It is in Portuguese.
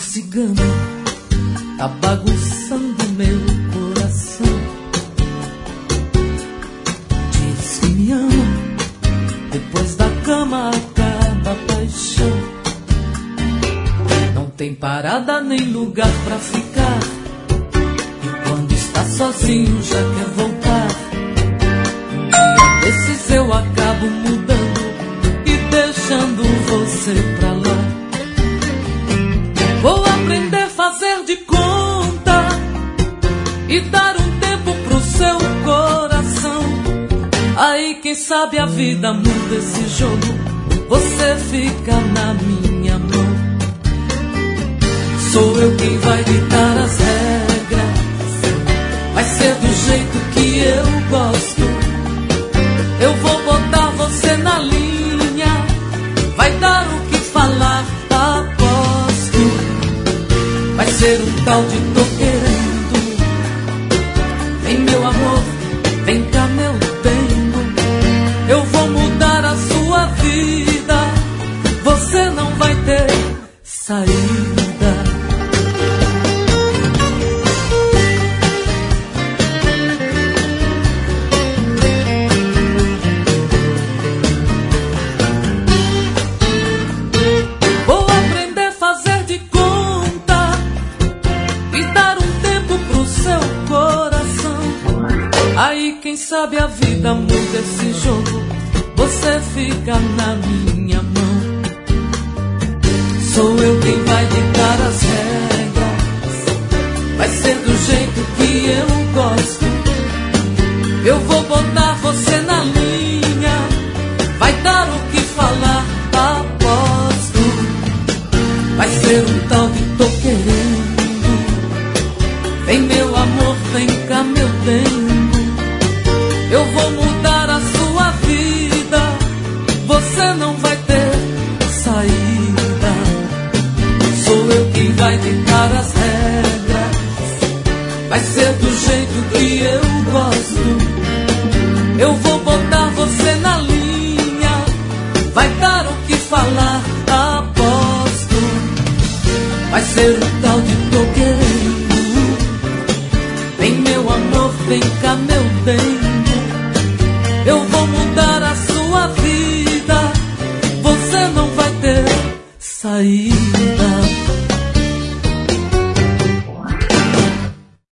cigano tá bagunçando meu coração. Diz que me ama, depois da cama acaba a paixão. Não tem parada nem lugar pra ficar, e quando está sozinho já quer voltar. Um dia desses eu acabo mudando e deixando você pra lá. Vou aprender a fazer de conta e dar um tempo pro seu coração. Aí quem sabe a vida muda esse jogo, você fica na minha mão. Sou eu quem vai ditar as regras, vai ser do jeito que eu gosto. Eu vou botar você na linha, vai dar o que falar, aposto. Vai ser um tal de tô querendo. Vem meu amor, vem cá meu bem. Eu vou mudar a sua vida, você não vai ter saída. Quem sabe a vida muda esse jogo, você fica na minha mão. Sou eu quem vai ditar as regras, vai ser do jeito que eu gosto. Eu vou botar você na linha, vai dar o que falar, aposto. Vai ser um tal de tô querendo. Vem meu amor, vem cá meu bem. Eu vou mudar a sua vida, você não vai ter saída. Sou eu quem vai ditar as regras, vai ser do jeito que eu gosto. Eu vou botar você na linha, vai dar o que falar, aposto. Vai ser o tal de tô querendo. Vem meu amor, vem cá meu bem. Eu vou mudar a sua vida, você não vai ter saída.